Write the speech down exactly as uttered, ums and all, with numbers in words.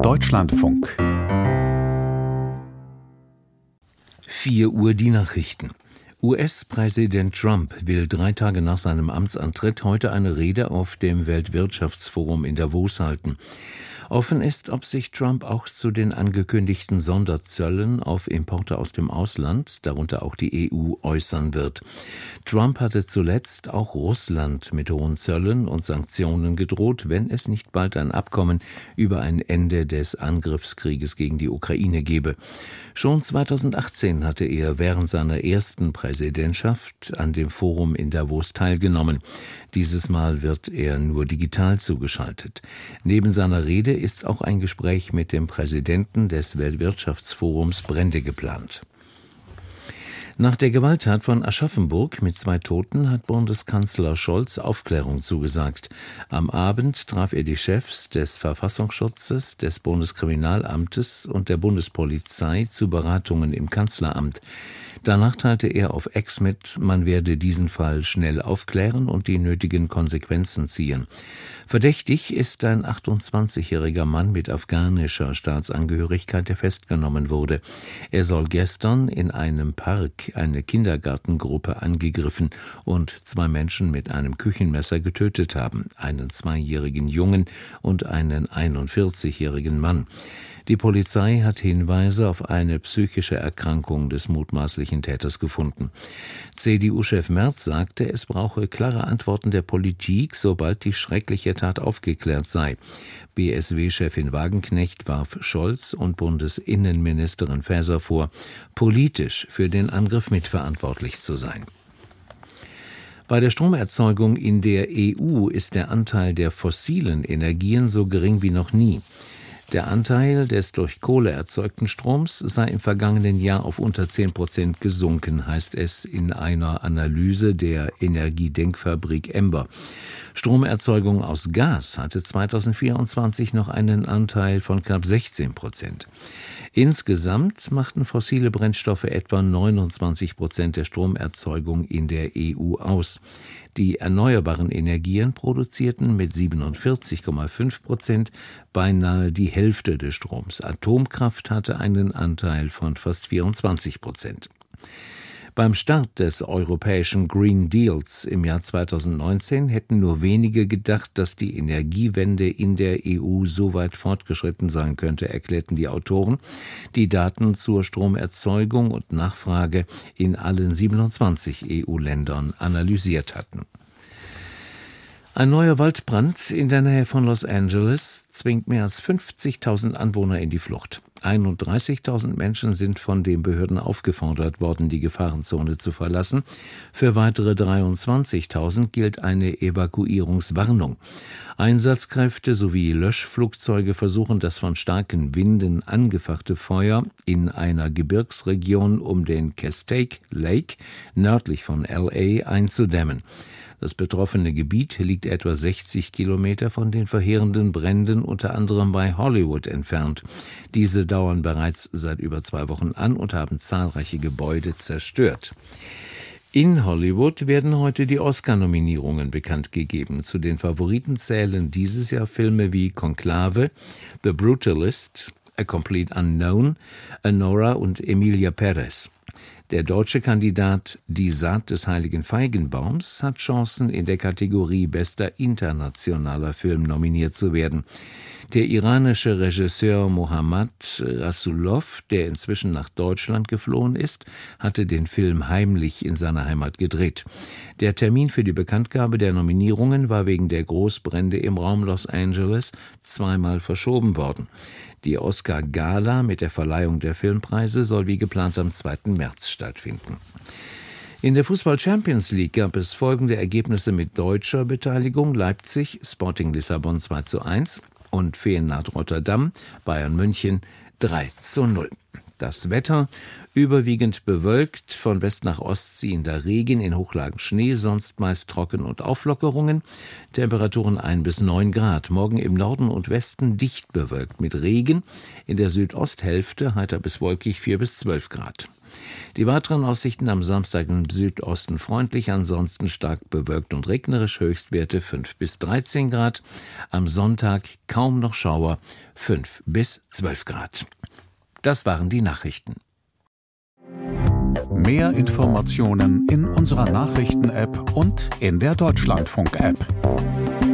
Deutschlandfunk. vier Uhr die Nachrichten. U S-Präsident Trump will drei Tage nach seinem Amtsantritt heute eine Rede auf dem Weltwirtschaftsforum in Davos halten. Offen ist, ob sich Trump auch zu den angekündigten Sonderzöllen auf Importe aus dem Ausland, darunter auch die E U, äußern wird. Trump hatte zuletzt auch Russland mit hohen Zöllen und Sanktionen gedroht, wenn es nicht bald ein Abkommen über ein Ende des Angriffskrieges gegen die Ukraine gebe. Schon zweitausendachtzehn hatte er während seiner ersten Präsidentschaft an dem Forum in Davos teilgenommen. Dieses Mal wird er nur digital zugeschaltet. Neben seiner Rede ist auch ein Gespräch mit dem Präsidenten des Weltwirtschaftsforums Brände geplant. Nach der Gewalttat von Aschaffenburg mit zwei Toten hat Bundeskanzler Scholz Aufklärung zugesagt. Am Abend traf er die Chefs des Verfassungsschutzes, des Bundeskriminalamtes und der Bundespolizei zu Beratungen im Kanzleramt. Danach teilte er auf X mit, man werde diesen Fall schnell aufklären und die nötigen Konsequenzen ziehen. Verdächtig ist ein achtundzwanzigjähriger Mann mit afghanischer Staatsangehörigkeit, der festgenommen wurde. Er soll gestern in einem Park eine Kindergartengruppe angegriffen und zwei Menschen mit einem Küchenmesser getötet haben, einen zweijährigen Jungen und einen einundvierzigjährigen Mann. Die Polizei hat Hinweise auf eine psychische Erkrankung des mutmaßlichen Täters gefunden. C D U-Chef Merz sagte, es brauche klare Antworten der Politik, sobald die schreckliche Tat aufgeklärt sei. B S W-Chefin Wagenknecht warf Scholz und Bundesinnenministerin Faeser vor, politisch für den Angriff mitverantwortlich zu sein. Bei der Stromerzeugung in der E U ist der Anteil der fossilen Energien so gering wie noch nie. Der Anteil des durch Kohle erzeugten Stroms sei im vergangenen Jahr auf unter zehn Prozent gesunken, heißt es in einer Analyse der Energiedenkfabrik Ember. Stromerzeugung aus Gas hatte zweitausendvierundzwanzig noch einen Anteil von knapp sechzehn Prozent. Insgesamt machten fossile Brennstoffe etwa neunundzwanzig Prozent der Stromerzeugung in der E U aus. Die erneuerbaren Energien produzierten mit siebenundvierzig Komma fünf Prozent beinahe die Hälfte des Stroms. Atomkraft hatte einen Anteil von fast vierundzwanzig Prozent. Beim Start des europäischen Green Deals im Jahr zweitausendneunzehn hätten nur wenige gedacht, dass die Energiewende in der E U so weit fortgeschritten sein könnte, erklärten die Autoren, die Daten zur Stromerzeugung und Nachfrage in allen siebenundzwanzig E U-Ländern analysiert hatten. Ein neuer Waldbrand in der Nähe von Los Angeles zwingt mehr als fünfzigtausend Anwohner in die Flucht. einunddreißigtausend Menschen sind von den Behörden aufgefordert worden, die Gefahrenzone zu verlassen. Für weitere dreiundzwanzigtausend gilt eine Evakuierungswarnung. Einsatzkräfte sowie Löschflugzeuge versuchen, das von starken Winden angefachte Feuer in einer Gebirgsregion um den Castaic Lake nördlich von L A einzudämmen. Das betroffene Gebiet liegt etwa sechzig Kilometer von den verheerenden Bränden unter anderem bei Hollywood entfernt. Diese dauern bereits seit über zwei Wochen an und haben zahlreiche Gebäude zerstört. In Hollywood werden heute die Oscar-Nominierungen bekannt gegeben. Zu den Favoriten zählen dieses Jahr Filme wie Conclave, The Brutalist, A Complete Unknown, Anora und Emilia Perez. Der deutsche Kandidat Die Saat des heiligen Feigenbaums hat Chancen, in der Kategorie bester internationaler Film nominiert zu werden. Der iranische Regisseur Mohammad Rasulov, der inzwischen nach Deutschland geflohen ist, hatte den Film heimlich in seiner Heimat gedreht. Der Termin für die Bekanntgabe der Nominierungen war wegen der Großbrände im Raum Los Angeles zweimal verschoben worden. Die Oscar-Gala mit der Verleihung der Filmpreise soll wie geplant am zweiten März stattfinden. In der Fußball-Champions League gab es folgende Ergebnisse mit deutscher Beteiligung: Leipzig, Sporting Lissabon zwei zu eins und Feyenoord Rotterdam, Bayern München drei zu null. Das Wetter: überwiegend bewölkt, von West nach Ost ziehender Regen, in Hochlagen Schnee, sonst meist trocken und Auflockerungen. Temperaturen ein bis neun Grad. Morgen im Norden und Westen dicht bewölkt mit Regen, in der Südosthälfte heiter bis wolkig vier bis zwölf Grad. Die weiteren Aussichten: am Samstag im Südosten freundlich, ansonsten stark bewölkt und regnerisch, Höchstwerte fünf bis dreizehn Grad. Am Sonntag kaum noch Schauer, fünf bis zwölf Grad. Das waren die Nachrichten. Mehr Informationen in unserer Nachrichten-App und in der Deutschlandfunk-App.